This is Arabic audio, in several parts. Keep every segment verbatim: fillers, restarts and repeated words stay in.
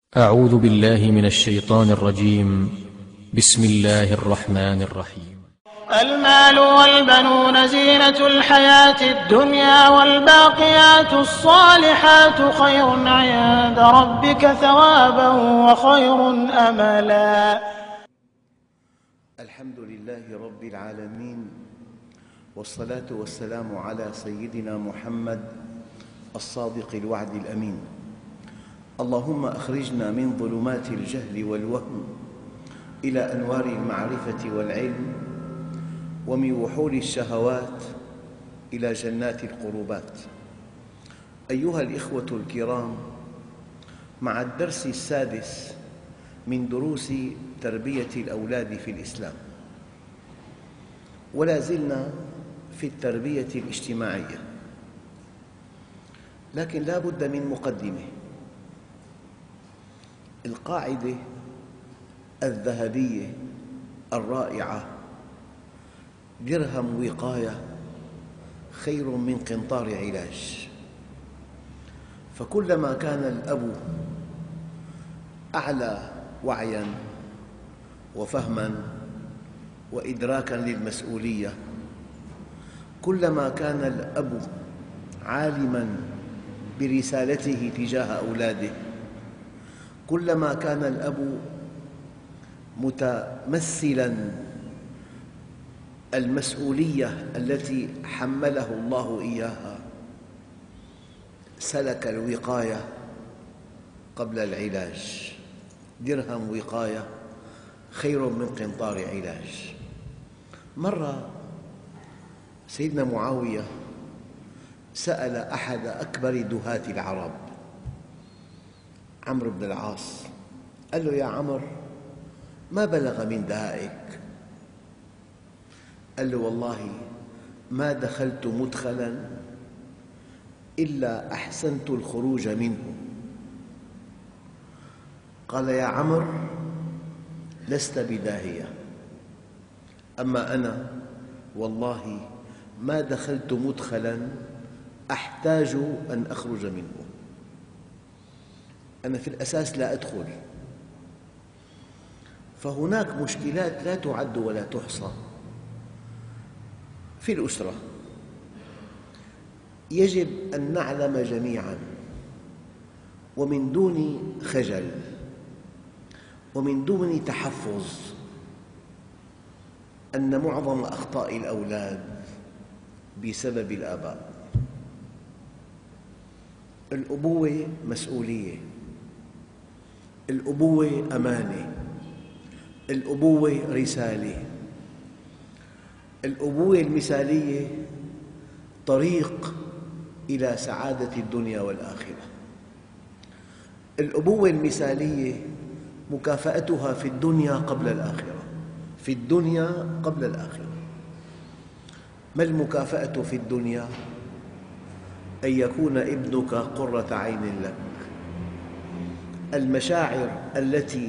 أعوذ بالله من الشيطان الرجيم. بسم الله الرحمن الرحيم. المال والبنون زينة الحياة الدنيا والباقيات الصالحات خير عند ربك ثوابا وخير أملا. الحمد لله رب العالمين، والصلاة والسلام على سيدنا محمد الصادق الوعد الأمين. اللهم أخرجنا من ظلمات الجهل والوهم إلى أنوار المعرفة والعلم، ومن وحول الشهوات إلى جنات القربات. أيها الإخوة الكرام، مع الدرس السادس من دروس تربية الأولاد في الإسلام، ولا زلنا في التربية الاجتماعية، لكن لا بد من مقدمة. القاعدة الذهبية الرائعة: درهم وقاية خير من قنطار علاج. فكلما كان الأب أعلى وعياً وفهماً وإدراكاً للمسؤولية، كلما كان الأب عالماً برسالته تجاه أولاده، كلما كان الأب متمثلاً المسؤولية التي حمله الله إياها، سلك الوقاية قبل العلاج. درهم وقاية خير من قنطار علاج. مرة سيدنا معاوية سأل أحد أكبر دهاة العرب، عمرو بن العاص، قال له: يا عمرو، ما بلغ من دهائك؟ قال له: والله ما دخلت مدخلاً إلا أحسنت الخروج منه. قال: يا عمرو، لست بداهية، أما أنا والله ما دخلت مدخلاً أحتاج أن أخرج منه. أنا في الأساس لا أدخل. فهناك مشكلات لا تعد ولا تحصى في الأسرة، يجب أن نعلم جميعاً ومن دون خجل ومن دون تحفظ أن معظم أخطاء الأولاد بسبب الآباء. الأبوة مسؤولية، الأبوة أمانة، الأبوة رسالة، الأبوة المثالية طريق إلى سعادة الدنيا والآخرة. الأبوة المثالية مكافأتها في الدنيا قبل الآخرة، في الدنيا قبل الآخرة. ما المكافأة في الدنيا؟ أن يكون ابنك قرة عين لك. المشاعر التي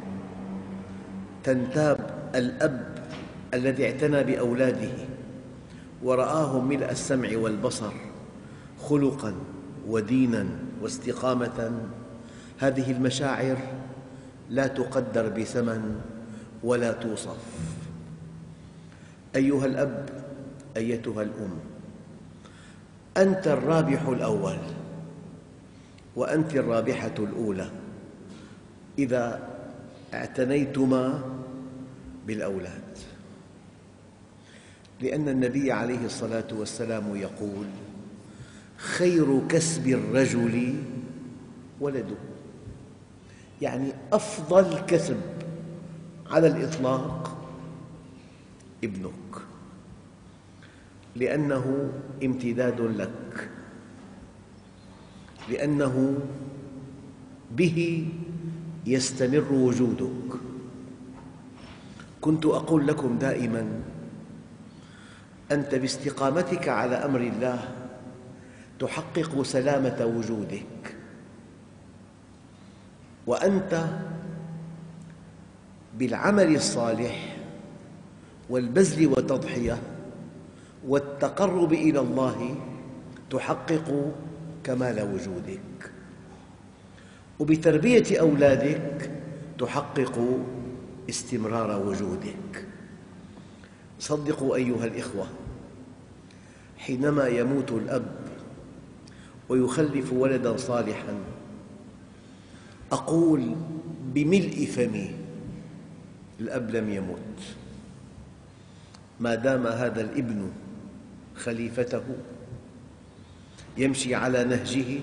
تنتاب الأب الذي اعتنى بأولاده ورآهم ملء السمع والبصر خلقاً وديناً واستقامة، هذه المشاعر لا تقدر بثمن ولا توصف. أيها الأب، أيتها الأم، أنت الرابح الأول وأنت الرابحة الأولى إذا اعتنيتما بالأولاد، لأن النبي عليه الصلاة والسلام يقول: خير كسب الرجل ولده. يعني أفضل كسب على الإطلاق ابنك، لأنه امتداد لك، لأنه به يستمر وجودك. كنت أقول لكم دائماً: أنت باستقامتك على أمر الله تحقق سلامة وجودك، وأنت بالعمل الصالح والبذل والتضحية والتقرب إلى الله تحقق كمال وجودك. وبتربية أولادك تحقق استمرار وجودك. صدقوا أيها الإخوة، حينما يموت الأب ويخلف ولداً صالحاً، أقول بملء فمي: الأب لم يمت، ما دام هذا الابن خليفته يمشي على نهجه،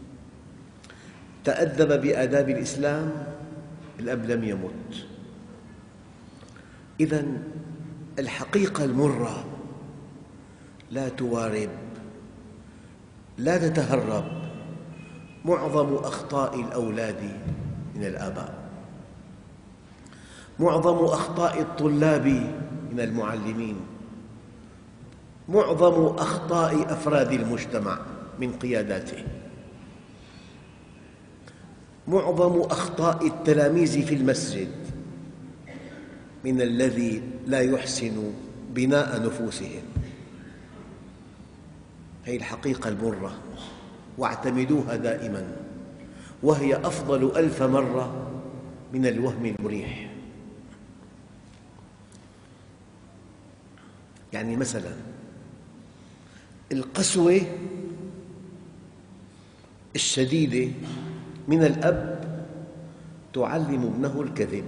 تأدب بآداب الإسلام، الأب لم يمت. إذن الحقيقة المرة لا توارب، لا تتهرب. معظم أخطاء الأولاد من الآباء، معظم أخطاء الطلاب من المعلمين، معظم أخطاء أفراد المجتمع من قياداته، معظم أخطاء التلاميذ في المسجد من الذي لا يحسن بناء نفوسهم. هذه الحقيقة المرة، واعتمدوها دائماً، وهي أفضل ألف مرة من الوهم المريح. يعني مثلاً القسوة الشديدة من الأب تعلم ابنه الكذب.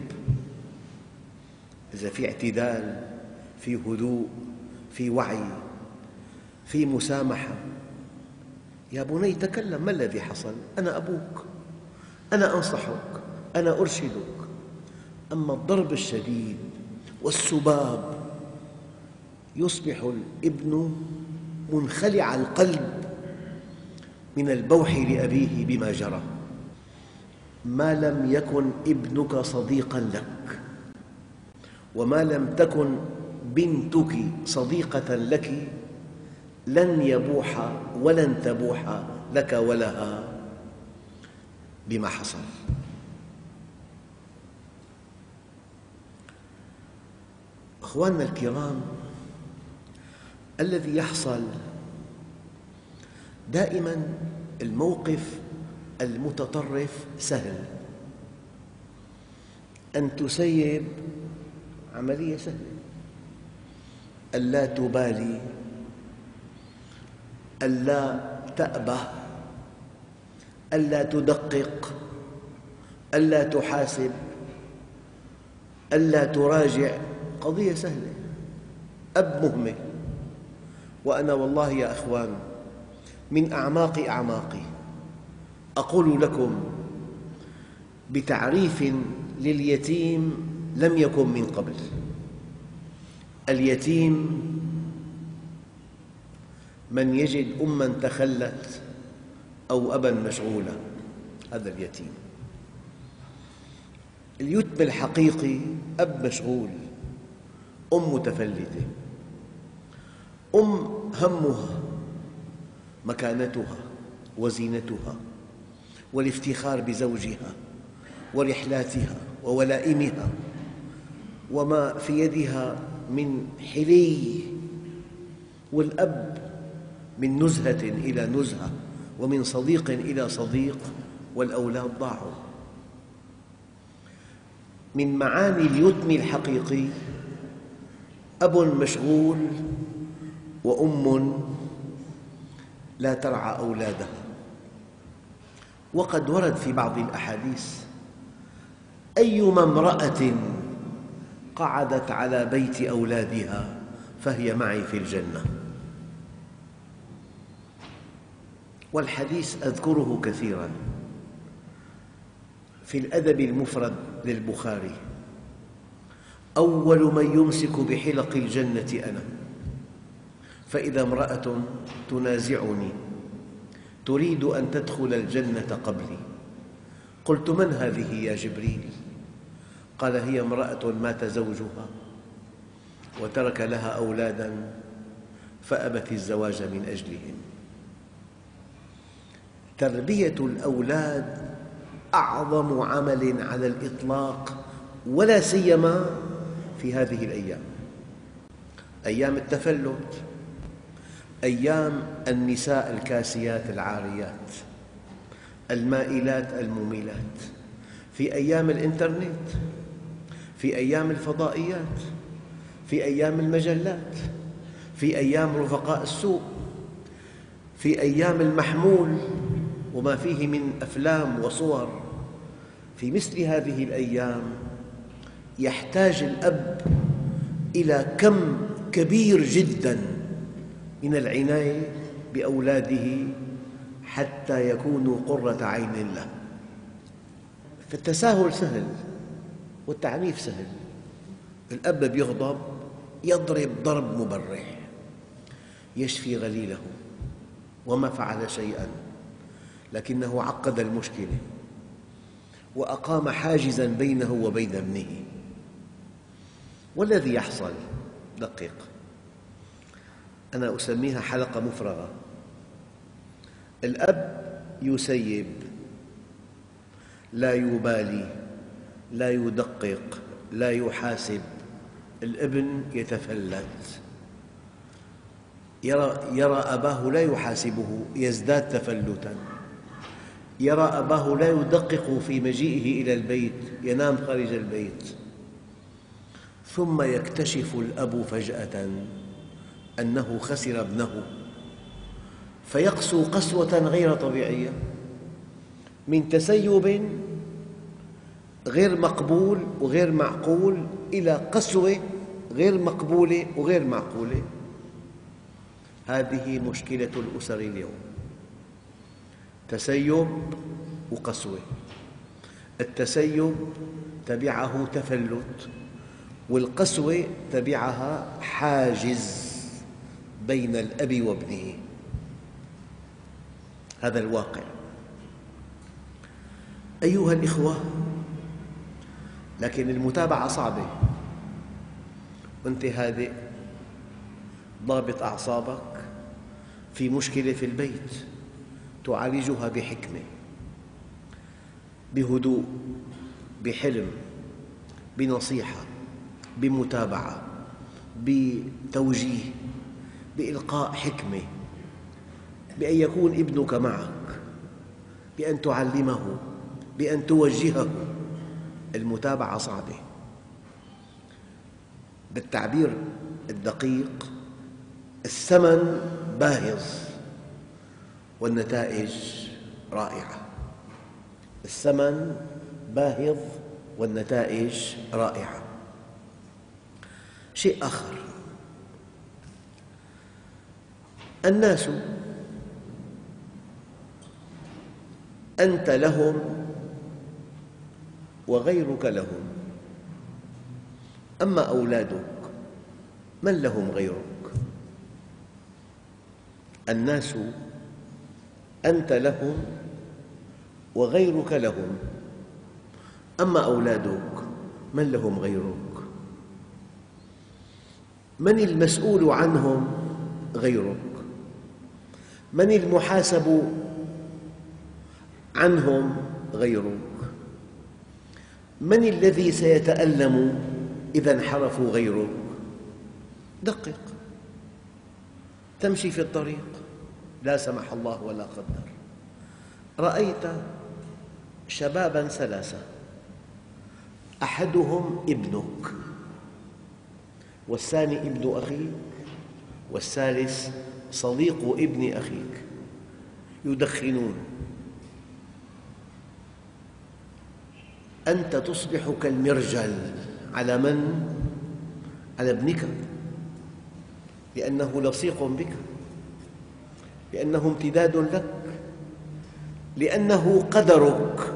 إذا في اعتدال، في هدوء، في وعي، في مسامحة: يا بني تكلم، ما الذي حصل؟ أنا أبوك، أنا أنصحك، أنا أرشدك. أما الضرب الشديد والسباب يصبح الابن منخلع القلب من البوح لأبيه بما جرى. ما لم يكن ابنك صديقاً لك، وما لم تكن بنتك صديقة لك، لن يبوح ولن تبوح لك ولها بما حصل. أخواننا الكرام، الذي يحصل دائماً الموقف المتطرف سهل، أن تسيب عملية سهلة، ألا تبالي، ألا تأبه، ألا تدقق، ألا تحاسب، ألا تراجع، قضية سهلة. أب مهمل. وأنا والله يا أخوان من أعماق أعماقي أقول لكم بتعريف لليتيم لم يكن من قبل: اليتيم من يجد أماً تخلت أو أباً مشغولا، هذا اليتيم. اليتم الحقيقي أب مشغول، أم متفلتة، أم همها مكانتها وزينتها والافتخار بزوجها ورحلاتها وولائمها وما في يدها من حلي، والأب من نزهة إلى نزهة ومن صديق إلى صديق، والأولاد ضاعوا. من معاني اليتم الحقيقي أب مشغول وأم لا ترعى أولادها. وقد ورد في بعض الأحاديث: أيما امرأة قعدت على بيت أولادها فهي معي في الجنة. والحديث أذكره كثيراً في الأدب المفرد للبخاري: أول من يمسك بحلق الجنة أنا، فإذا امرأة تنازعني تريد أن تدخل الجنة قبلي، قلت: من هذه يا جبريل؟ قال: هي امرأة مات زوجها وترك لها أولادا فأبت الزواج من أجلهم. تربية الأولاد أعظم عمل على الإطلاق، ولا سيما في هذه الأيام، أيام التفلت، أيام النساء الكاسيات العاريات، المائلات المميلات، في أيام الإنترنت، في أيام الفضائيات، في أيام المجلات، في أيام رفقاء السوق، في أيام المحمول وما فيه من أفلام وصور. في مثل هذه الأيام يحتاج الأب إلى كم كبير جداً من العناية بأولاده حتى يكونوا قرة عين له. فالتساهل سهل والتعنيف سهل. الأب بيغضب يضرب ضرب مبرح يشفي غليله وما فعل شيئاً، لكنه عقد المشكلة وأقام حاجزاً بينه وبين ابنه. والذي يحصل دقيق، أنا أسميها حلقة مفرغة. الأب يسيب، لا يبالي، لا يدقق، لا يحاسب. الابن يتفلت، يرى, يرى أباه لا يحاسبه يزداد تفلتاً، يرى أباه لا يدقق في مجيئه إلى البيت ينام خارج البيت. ثم يكتشف الأب فجأة أنه خسر ابنه، فيقسو قسوة غير طبيعية، من تسيب غير مقبول وغير معقول إلى قسوة غير مقبولة وغير معقولة. هذه مشكلة الأسر اليوم، تسيب وقسوة. التسيب تبعه تفلت، والقسوة تبعها حاجز بين الأب وابنه. هذا الواقع أيها الإخوة. لكن المتابعة صعبة، وأنت هادئ ضابط أعصابك، في مشكلة في البيت تعالجها بحكمة، بهدوء، بحلم، بنصيحة، بمتابعة، بتوجيه، بإلقاء حكمة، بأن يكون ابنك معك، بأن تعلمه، بأن توجهه. المتابعة صعبة، بالتعبير الدقيق الثمن باهظ والنتائج رائعة. الثمن باهظ والنتائج رائعة. شيء آخر، الناس أنت لهم وغيرك لهم، أما أولادك من لهم غيرك؟ الناس أنت لهم وغيرك لهم، أما أولادك من لهم غيرك؟ من المسؤول عنهم غيرك؟ من المحاسب عنهم غيرك؟ من الذي سيتألم إذا انحرفوا غيرك؟ دقق. تمشي في الطريق، لا سمح الله ولا قدر، رأيت شباباً ثلاثة، أحدهم ابنك، والثاني ابن أخيك، والثالث صديق ابن أخيك، يدخنون. أنت تصبح كالمرجل على من؟ على ابنك، لأنه لصيق بك، لأنه امتداد لك، لأنه قدرك.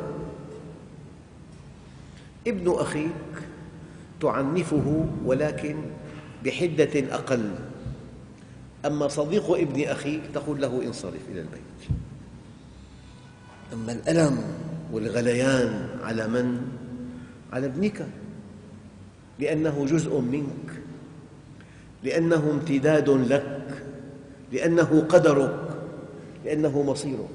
ابن أخيك تعنفه ولكن بحدة أقل، أما صديق ابن أخيك تقول له انصرف إلى البيت. أما الألم والغليان على من؟ على ابنك، لأنه جزء منك، لأنه امتداد لك، لأنه قدرك، لأنه مصيرك.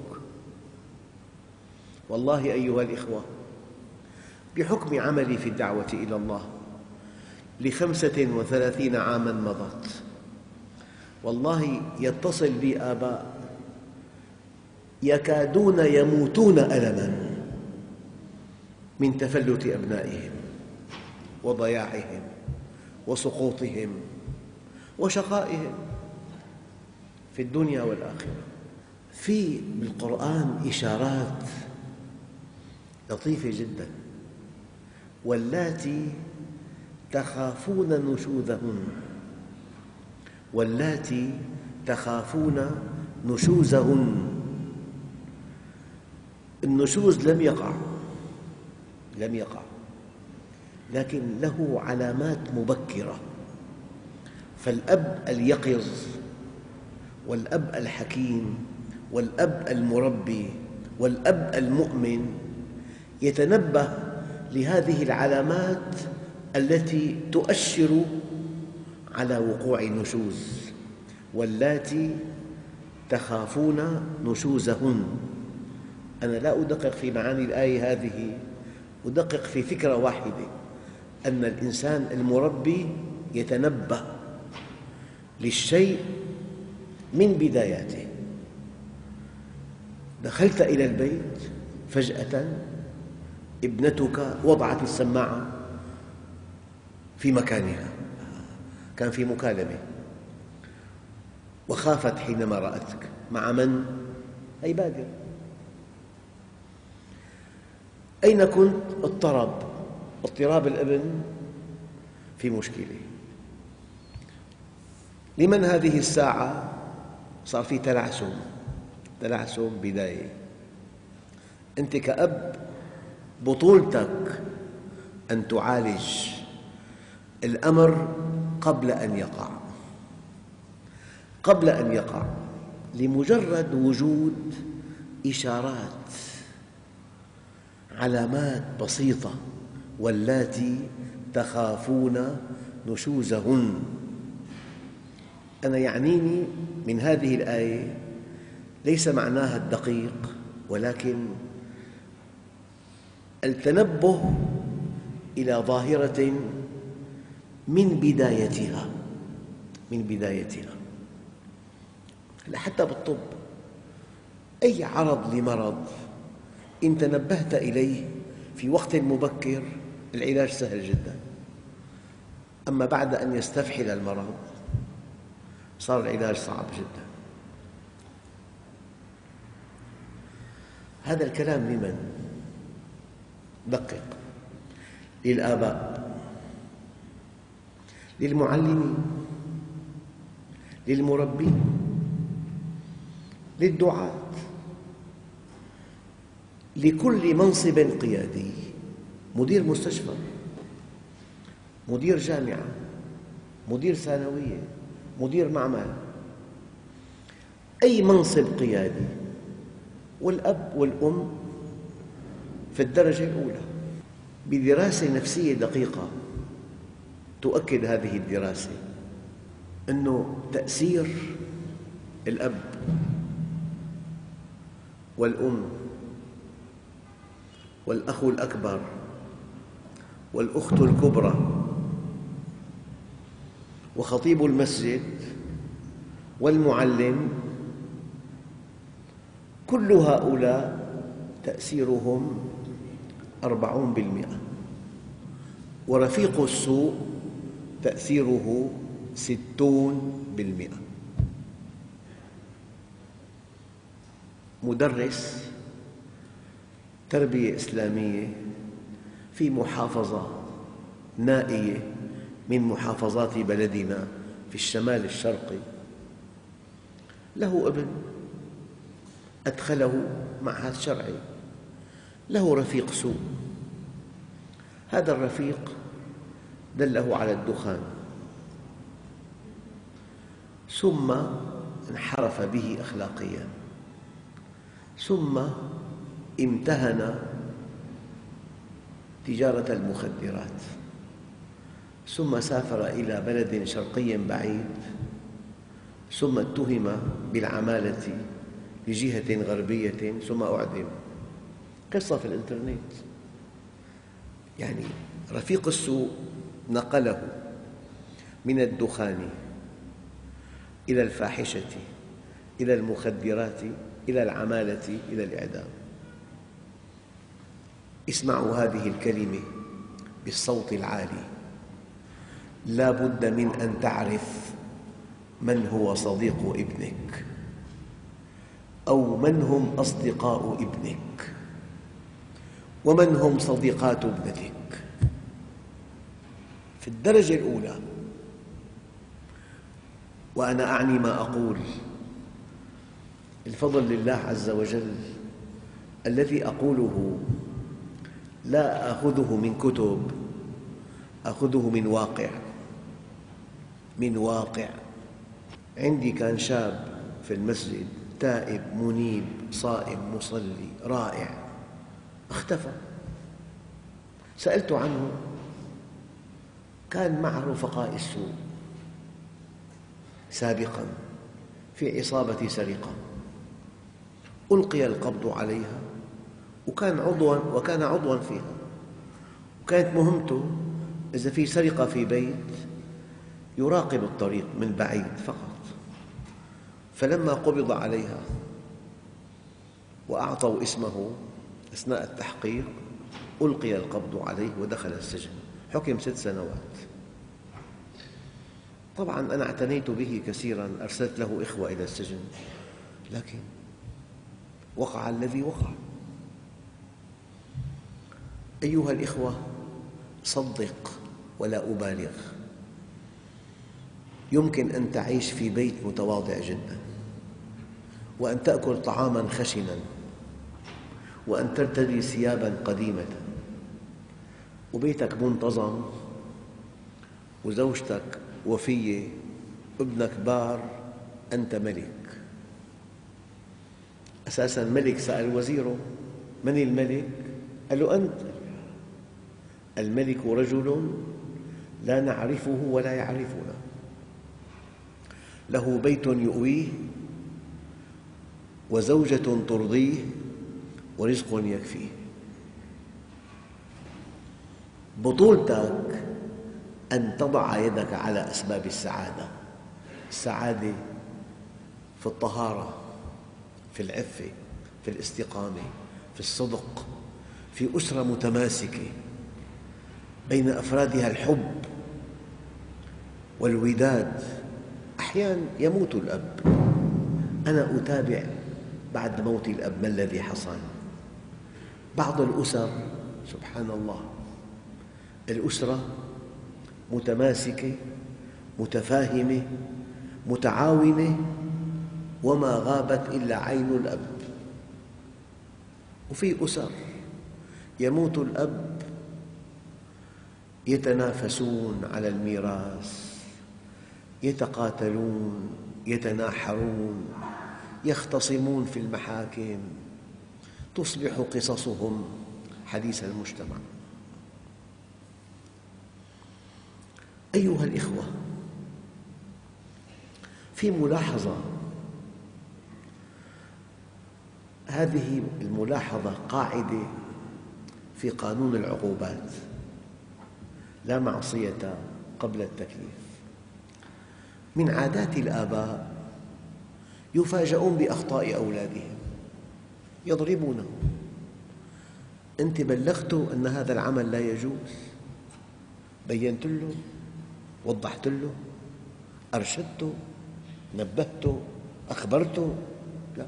والله أيها الإخوة، بحكم عملي في الدعوة إلى الله لخمسة وثلاثين عاماً مضت، والله يتصل بي آباء يكادون يموتون ألماً من تفلت أبنائهم وضياعهم وسقوطهم وشقائهم في الدنيا والآخرة. في بالقرآن إشارات لطيفة جداً. واللاتي تخافون نشوزهن واللاتي تخافون نشوزهن. النشوز لم يقع لم يقع لكن له علامات مبكرة. فالأب اليقظ والأب الحكيم والأب المربي والأب المؤمن يتنبه لهذه العلامات التي تؤشر على وقوع النشوز. واللاتي تخافون نشوزهن. أنا لا أدقق في معاني الآية هذه، أدقق في فكرة واحدة، أن الإنسان المربي يتنبه للشيء من بداياته. دخلت إلى البيت فجأة ابنتك وضعت السماعة في مكانها، كان في مكالمة، وخافت حينما رأتك. مع من؟ هي بادرة. أين كنت؟ اضطرب، اضطراب الابن في مشكلة. لمن هذه الساعة؟ صار في تلعثم، تلعثم بداية. أنت كأب بطولتك أن تعالج الأمر قبل أن يقع، قبل أن يقع، لمجرد وجود إشارات، علامات بسيطة. واللاتي تخافون نشوزهن. أنا يعنيني من هذه الآية ليس معناها الدقيق، ولكن التنبه إلى ظاهرة من بدايتها من بدايتها. حتى بالطب، أي عرض لمرض إن تنبهت إليه في وقت مبكر العلاج سهل جداً. أما بعد أن يستفحل المرض صار العلاج صعب جداً. هذا الكلام لمن؟ دقق. للآباء، للمعلمين، للمربين، للدعاة، لكل منصب قيادي، مدير مستشفى، مدير جامعة، مدير ثانوية، مدير معمل، أي منصب قيادي. والأب والأم في الدرجة الأولى. بدراسة نفسية دقيقة تؤكد هذه الدراسة أنه تأثير الأب والأم والأخ الأكبر والأخت الكبرى وخطيب المسجد والمعلم، كل هؤلاء تأثيرهم أربعون بالمئة، ورفيق السوء تأثيره ستون بالمئة. مدرس تربية إسلامية في محافظة نائية من محافظات بلدنا في الشمال الشرقي، له ابن أدخله معهد شرعي، له رفيق سوء. هذا الرفيق دله على الدخان، ثم انحرف به أخلاقياً، ثم امتهن تجارة المخدرات، ثم سافر إلى بلد شرقي بعيد، ثم اتهم بالعمالة لجهة غربية، ثم أعدم. قصة في الإنترنت. يعني رفيق السوء نقله من الدخان إلى الفاحشة إلى المخدرات إلى العمالة إلى الإعدام. اسمعوا هذه الكلمة بالصوت العالي: لا بد من أن تعرف من هو صديق ابنك أو من هم أصدقاء ابنك ومن هم صديقات ابنتك. في الدرجة الأولى، وأنا أعني ما أقول، الفضل لله عز وجل. الذي أقوله لا آخذه من كتب، آخذه من واقع، من واقع. عندي كان شاب في المسجد تائب منيب صائم مصلي رائع، اختفى. سألت عنه، كان مع رفقاء السوء سابقاً في عصابة سرقة، ألقي القبض عليها، وكان عضواً وكان عضواً فيها، وكانت مهمته إذا في سرقة في بيت يراقب الطريق من بعيد فقط. فلما قبض عليها وأعطوا اسمه أثناء التحقيق، ألقي القبض عليه ودخل السجن، حكم ست سنوات. طبعاً أنا اعتنيت به كثيراً، أرسلت له إخوة إلى السجن، لكن وقع الذي وقع. أيها الإخوة، صدق ولا أبالغ، يمكن أن تعيش في بيت متواضع جداً، وأن تأكل طعاماً خشناً، وأن ترتدي ثياباً قديمة، وبيتك منتظم، وزوجتك وفية، ابنك بار، أنت ملك. أساساً ملك سأل وزيره: من الملك؟ قال له: أنت. الملك رجل لا نعرفه ولا يعرفنا، له بيت يؤويه وزوجة ترضيه ورزق يكفيه. بطولتك أن تضع يدك على أسباب السعادة. السعادة في الطهارة، في العفة، في الاستقامة، في الصدق، في أسرة متماسكة بين أفرادها الحب والوداد. أحياناً يموت الأب، أنا أتابع بعد موت الأب ما الذي حصل. بعض الأسر سبحان الله، الأسرة متماسكة متفاهمة متعاونة، وما غابت إلا عين الأب. وفي أسر يموت الأب يتنافسون على الميراث، يتقاتلون، يتناحرون، يختصمون في المحاكم، تصبح قصصهم حديث المجتمع. أيها الإخوة، في ملاحظة، هذه الملاحظة قاعدة في قانون العقوبات: لا معصية قبل التكليف. من عادات الآباء يفاجؤون بأخطاء أولادهم، يضربونهم. أنت بلغته أن هذا العمل لا يجوز، بينت له، وضحت له، أرشدته، نبهته، أخبرته؟ لا،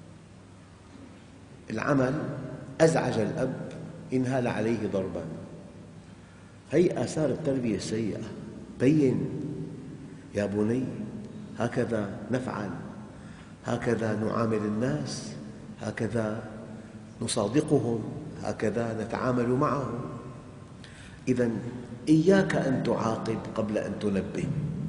العمل أزعج الأب، انهال عليه ضرباً. هي آثار التربية السيئة. بين يا بني، هكذا نفعل، هكذا نعامل الناس، هكذا نصادقهم، هكذا نتعامل معهم. إذن إياك أن تعاقب قبل أن تنبه،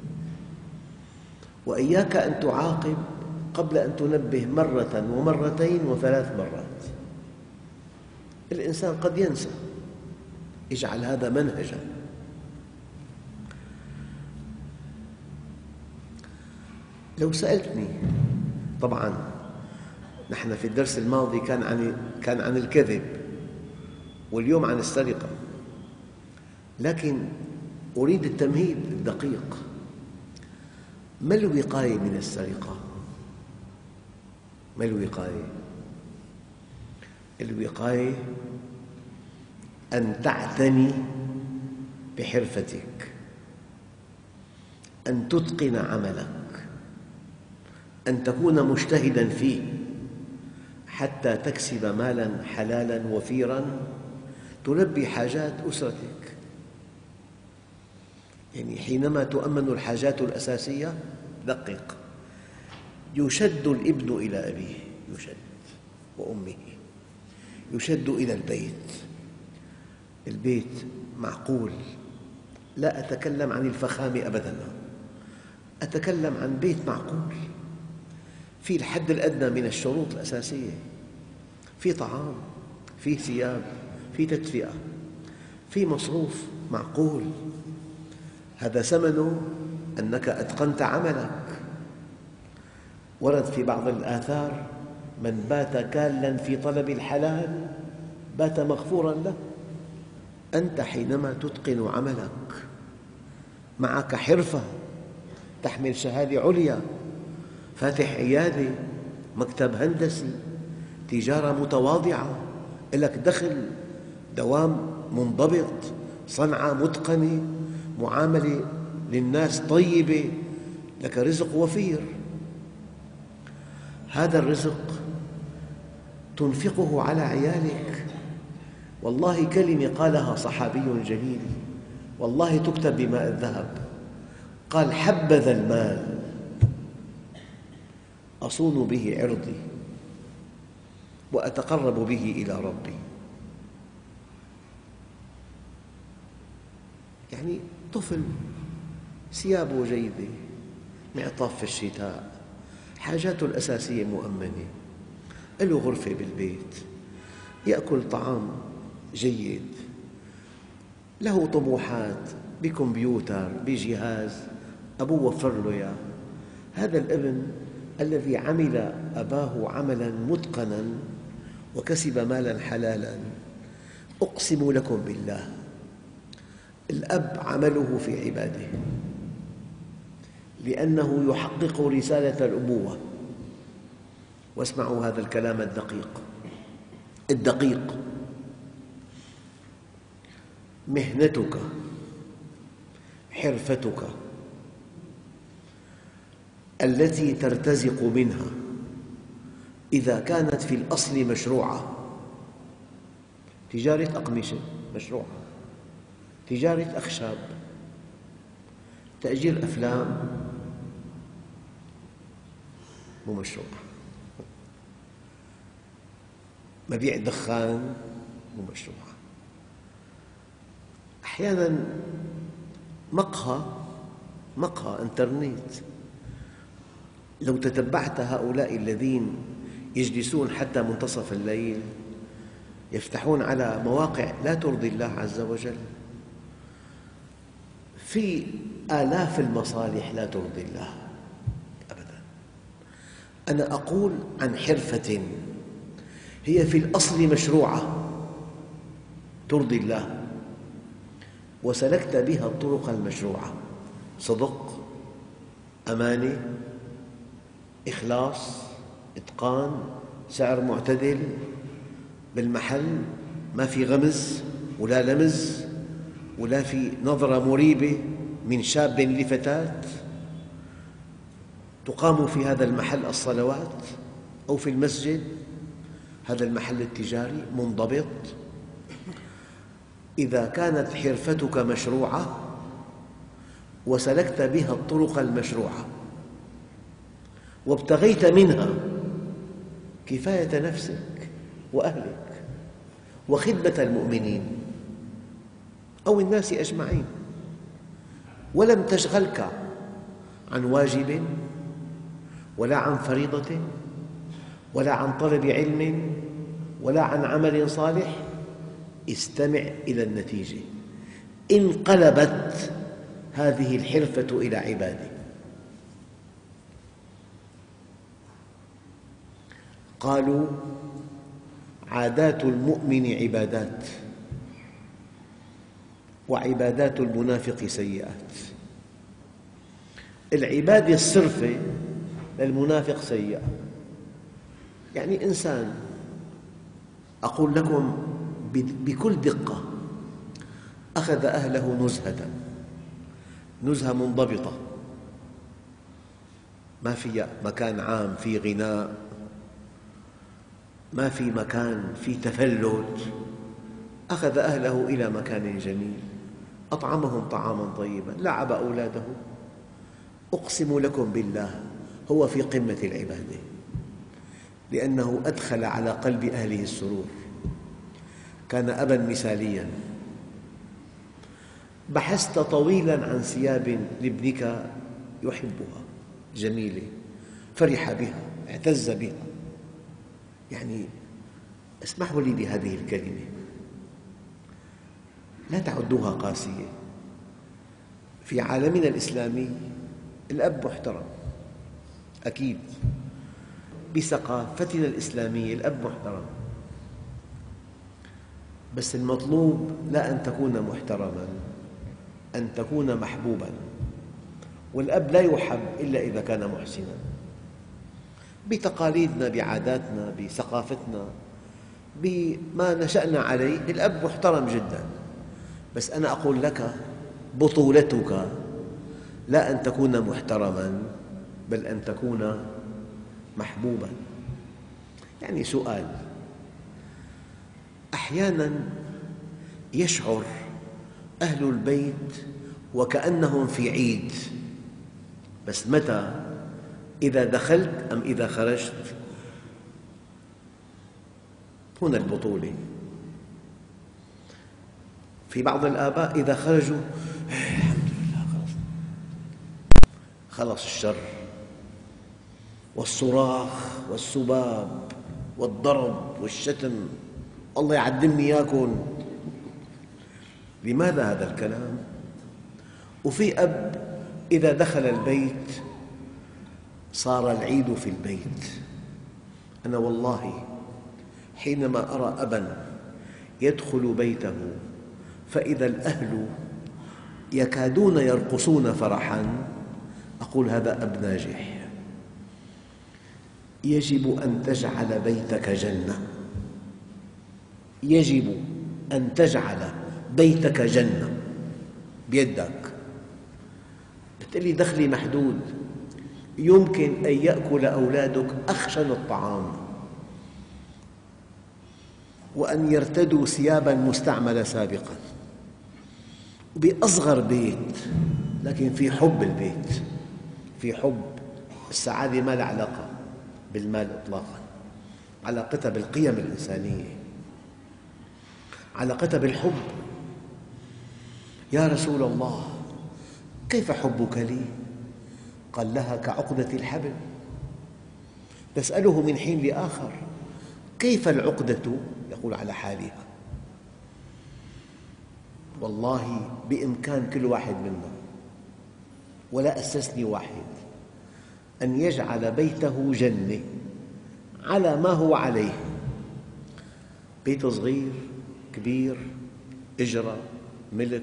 وإياك أن تعاقب قبل أن تنبه مرة ومرتين وثلاث مرات. الإنسان قد ينسى، اجعل هذا منهجاً. لو سألتني، طبعاً نحن في الدرس الماضي كان عن كان عن الكذب، واليوم عن السرقة، لكن أريد التمهيد الدقيق. ما الوقاية من السرقة؟ ما الوقاية؟ الوقاية أن تعتني بحرفتك، أن تتقن عملك، أن تكون مجتهداً فيه حتى تكسب مالاً حلالاً وفيراً تلبي حاجات أسرتك. يعني حينما تؤمن الحاجات الأساسية، دقق، يشد الابن إلى أبيه، يشد وأمه، يشد إلى البيت. البيت معقول، لا أتكلم عن الفخامة أبداً، أتكلم عن بيت معقول، في الحد الأدنى من الشروط الأساسية، في طعام، في ثياب، في تدفئة، في مصروف معقول. هذا ثمنه أنك أتقنت عملك. ورد في بعض الآثار: من بات كالاً في طلب الحلال بات مغفوراً له. أنت حينما تتقن عملك، معك حرفة، تحمل شهادة عليا، فاتح عيادة، مكتب هندسي، تجارة متواضعة، لك دخل، دوام منضبط، صنعة متقنة، معاملة للناس طيبة، لك رزق وفير. هذا الرزق تنفقه على عيالك. والله كلمة قالها صحابي جليل والله تكتب بماء الذهب، قال: حبذا المال أصون به عرضي وأتقرب به إلى ربي. يعني طفل ثيابه جيدة، معطف في الشتاء، حاجاته الأساسية مؤمنة، له غرفة بالبيت، يأكل طعام جيد، له طموحات بكمبيوتر، بجهاز أبوه وفر له إياه. هذا الابن الذي عمل أباه عملاً متقناً وكسب مالاً حلالاً، أقسم لكم بالله الأب عمله في عباده، لأنه يحقق رسالة الأبوة. واسمعوا هذا الكلام الدقيق الدقيق: مهنتك، حرفتك التي ترتزق منها إذا كانت في الأصل مشروعة، تجارة أقمشة مشروعة، تجارة أخشاب، تأجير أفلام، مو مشروع، مبيع دخان، مو مشروع، أحياناً مقهى مقهى إنترنت. لو تتبعت هؤلاء الذين يجلسون حتى منتصف الليل يفتحون على مواقع لا ترضي الله عز وجل، في آلاف المصالح لا ترضي الله أبداً. أنا أقول عن حرفة هي في الأصل مشروعة ترضي الله، وسلكت بها الطرق المشروعة: صدق، أمانة، إخلاص، إتقان، سعر معتدل، بالمحل ما في غمز ولا لمز ولا في نظرة مريبة من شاب لفتاة. تقام في هذا المحل الصلوات أو في المسجد، هذا المحل التجاري منضبط. إذا كانت حرفتك مشروعة وسلكت بها الطرق المشروعة وابتغيت منها كفاية نفسك وأهلك وخدمة المؤمنين أو الناس أجمعين، ولم تشغلك عن واجب ولا عن فريضة ولا عن طلب علم ولا عن عمل صالح، استمع إلى النتيجة: انقلبت هذه الحرفة إلى عبادة. قالوا: عادات المؤمن عبادات وعبادات المنافق سيئات. العبادة الصرفة للمنافق سيئة، يعني إنسان، أقول لكم بكل دقة، أخذ أهله نزهة، نزهة منضبطة، ما في مكان عام فيه غناء، ما في مكان فيه تفلت، أخذ أهله إلى مكان جميل، أطعمهم طعاما طيبا، لعب أولاده. أقسم لكم بالله هو في قمة العبادة، لأنه أدخل على قلب أهله السرور. كان أبا مثاليا. بحثت طويلا عن ثياب لابنك يحبها جميلة، فرح بها، اعتز بها. يعني اسمحوا لي بهذه الكلمة، لا تعدوها قاسية. في عالمنا الإسلامي الأب محترم، أكيد بثقافتنا الإسلامية الأب محترم، بس المطلوب لا أن تكون محترما، أن تكون محبوبا. والأب لا يحب إلا إذا كان محسنا، بتقاليدنا، بعاداتنا، بثقافتنا، بما نشأنا عليه. الأب محترم جدا، بس أنا أقول لك بطولتك لا أن تكون محترما، بل أن تكون محبوبا. يعني سؤال، أحيانا يشعر أهل البيت وكأنهم في عيد، بس متى؟ إذا دخلت أم إذا خرجت؟ هنا البطولة. في بعض الآباء إذا خرجوا الحمد لله خلص خلص الشر، والصراخ والسباب والضرب والشتم، الله يعدمني إياكم. لماذا هذا الكلام؟ وفي أب إذا دخل البيت صار العيد في البيت. أنا والله حينما أرى أبا يدخل بيته فإذا الأهل يكادون يرقصون فرحاً، أقول هذا أب ناجح. يجب أن تجعل بيتك جنة، يجب أن تجعل بيتك جنة بيدك. بتقول لي دخلي محدود، يمكن أن يأكل أولادك أخشن الطعام، وأن يرتدوا ثياباً مستعملة سابقاً، بأصغر بيت، لكن في حب البيت، في حب. السعادة ما لها علاقة بالمال إطلاقاً، علاقتها بالقيم الإنسانية، علاقتها بالحب. يا رسول الله كيف حبك لي؟ قال لها كعقدة الحبل. تسأله من حين لآخر كيف العقدة؟ يقول على حالها. والله بإمكان كل واحد منا، ولا أستثني واحد، أن يجعل بيته جنة على ما هو عليه. بيت صغير، كبير، إجرة، ملك،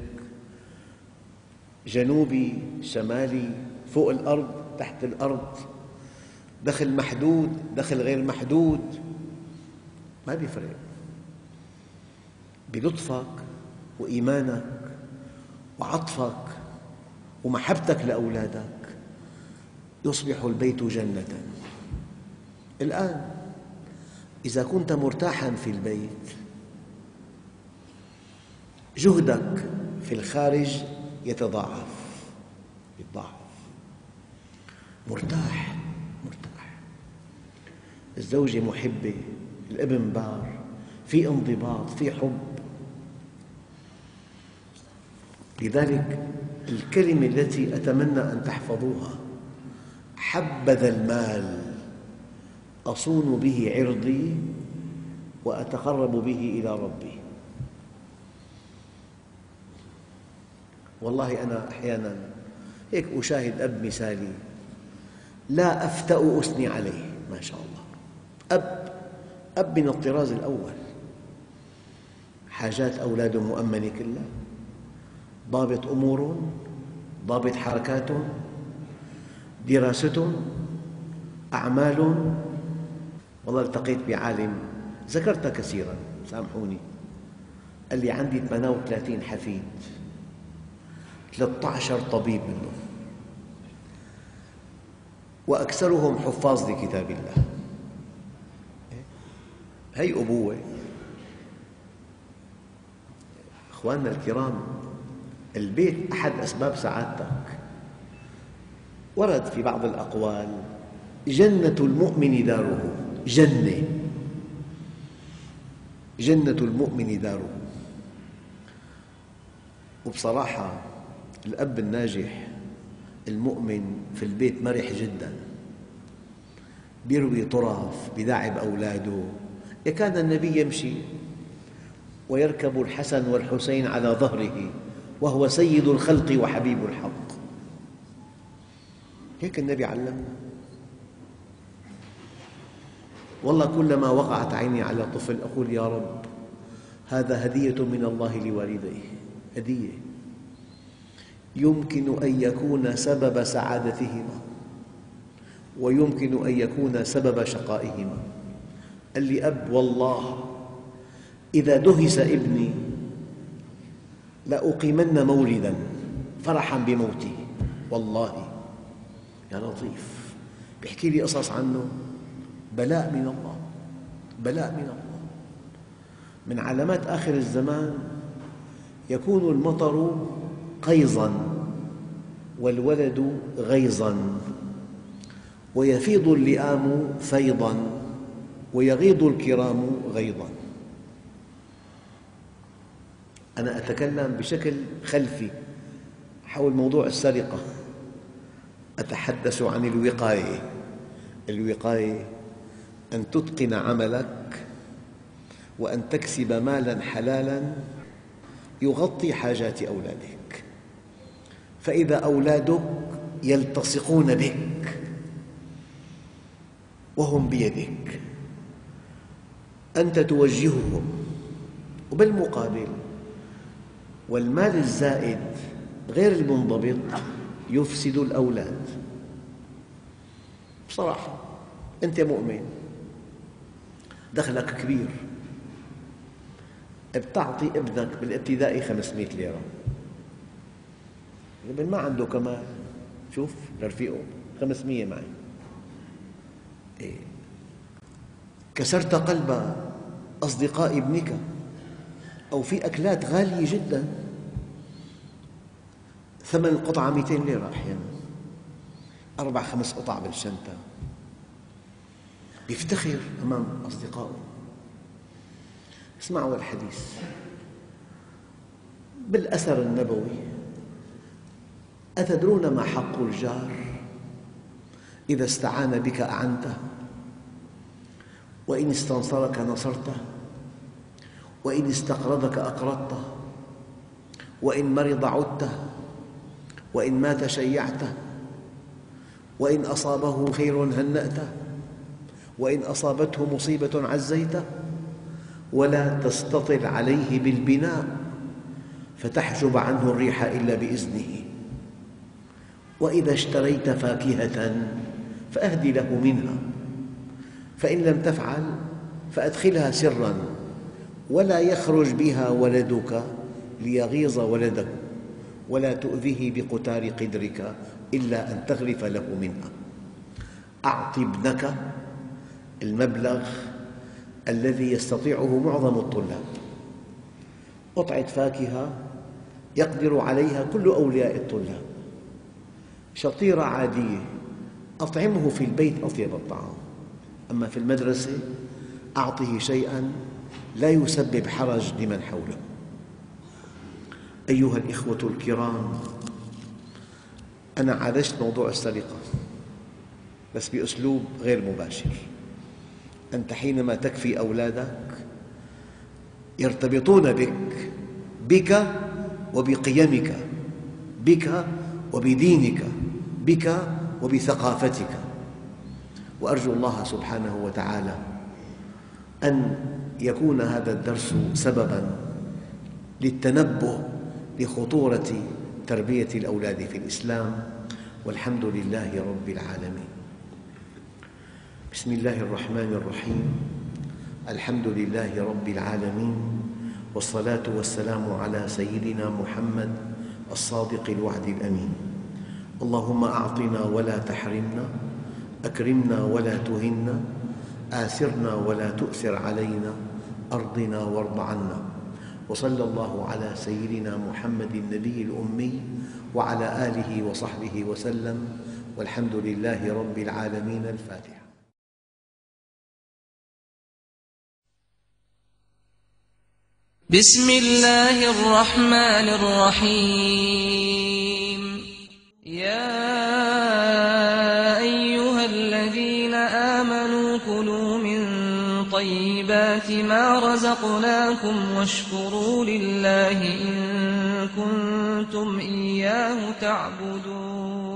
جنوبي، شمالي، فوق الأرض، تحت الأرض، دخل محدود، دخل غير محدود، ما بيفرق. بلطفك وإيمانك وعطفك ومحبتك لأولادك يصبح البيت جنة. الآن إذا كنت مرتاحاً في البيت، جهدك في الخارج يتضاعف، يتضاعف. مرتاح مرتاح، الزوجة محبة، الابن بار، في انضباط، في حب. لذلك الكلمة التي أتمنى أن تحفظوها: حبذا المال أصون به عرضي وأتقرب به إلى ربي. والله أنا أحياناً هيك أشاهد أب مثالي لا أفتأ أثني عليه، ما شاء الله، أب أب من الطراز الأول. حاجات أولاده مؤمنة كلها، ضابط أمورهم، ضابط حركاتهم، دراستهم، أعمالهم، والله التقيت بعالم ذكرت كثيرا سامحوني، قال لي عندي ثمانية وثلاثين حفيد، ثلاثة عشر طبيب منهم، وأكثرهم حفاظ لكتاب الله. هي أبوة. أخواننا الكرام، البيت أحد أسباب سعادتك. ورد في بعض الأقوال: جنة المؤمن داره. جنة جنة المؤمن داره. وبصراحة الأب الناجح المؤمن في البيت مرح جدا، بيروي طرف، بيداعب أولاده. كان النبي يمشي ويركب الحسن والحسين على ظهره وهو سيد الخلق وحبيب الحق. هيك النبي علمنا. والله كلما وقعت عيني على طفل أقول: يا رب، هذا هدية من الله لوالديه، هدية يمكن أن يكون سبب سعادتهما ويمكن أن يكون سبب شقائهما. قال لي: أب، والله إذا دهس ابني لأقيمن مولدا فرحا بموته. والله يا لطيف، بيحكي لي قصص عنه. بلاء من الله، بلاء من الله. من علامات آخر الزمان يكون المطر قيظاً والولد غيظاً، ويفيض اللئام فيضاً ويغيض الكرام غيظاً. أنا أتكلم بشكل خلفي حول موضوع السرقة، أتحدث عن الوقاية. الوقاية أن تتقن عملك وأن تكسب مالاً حلالاً يغطي حاجات أولادك. فإذا أولادك يلتصقون بك وهم بيدك، أنت توجههم، وبالمقابل والمال الزائد غير المنضبط يفسد الأولاد. بصراحة أنت مؤمن، دخلك كبير، بتعطي ابنك بالابتدائي خمسمئة ليرة، ابن ما عنده كمال، شوف لرفيقه خمسمئة معي. إيه؟ كسرت قلب أصدقاء ابنك، أو في أكلات غالية جدا ثمن القطعة مئتين ليرة، أحيانا أربع خمس قطع بالشنطة، يفتخر أمام أصدقائه. اسمعوا الحديث بالأثر النبوي: أتدرون ما حق الجار؟ إذا استعان بك أعنته، وإن استنصرك نصرته، وإن استقرضك أقرضته، وإن مرض عدته، وإن مات شيعته، وإن أصابه خير هنأته، وإن أصابته مصيبة عزيته، ولا تستطل عليه بالبناء فتحجب عنه الريح إلا بإذنه. وإذا اشتريت فاكهة فأهدِ له منها، فإن لم تفعل فأدخلها سراً، ولا يخرج بها ولدك ليغيظ ولده، ولا تؤذيه بقتار قدرك إلا أن تغرف له منها. أعط ابنك المبلغ الذي يستطيعه معظم الطلاب. قطعة فاكهة يقدر عليها كل أولياء الطلاب، شطيرة عادية أطعمه في البيت أطيب الطعام، أما في المدرسة أعطه شيئاً لا يسبب حرج لمن حوله. أيها الإخوة الكرام، أنا عالجت موضوع السرقة بس بأسلوب غير مباشر. أنت حينما تكفي أولادك يرتبطون بك، بك وبقيمك، بك وبدينك، بك وبثقافتك. وأرجو الله سبحانه وتعالى أن يكون هذا الدرس سبباً للتنبه لخطورة تربية الأولاد في الإسلام، والحمد لله رب العالمين. بسم الله الرحمن الرحيم. الحمد لله رب العالمين، والصلاة والسلام على سيدنا محمد الصادق الوعد الأمين. اللهم أعطنا ولا تحرمنا، أكرمنا ولا تهنا، آثرنا ولا تؤثر علينا، أرضنا وارض عنا. وصلى الله على سيدنا محمد النبي الأمي وعلى آله وصحبه وسلم، والحمد لله رب العالمين. الفاتحة. بسم الله الرحمن الرحيم. يا أيها الذين آمنوا كلوا من طيبات ما رزقناكم واشكروا لله إن كنتم إياه تعبدون.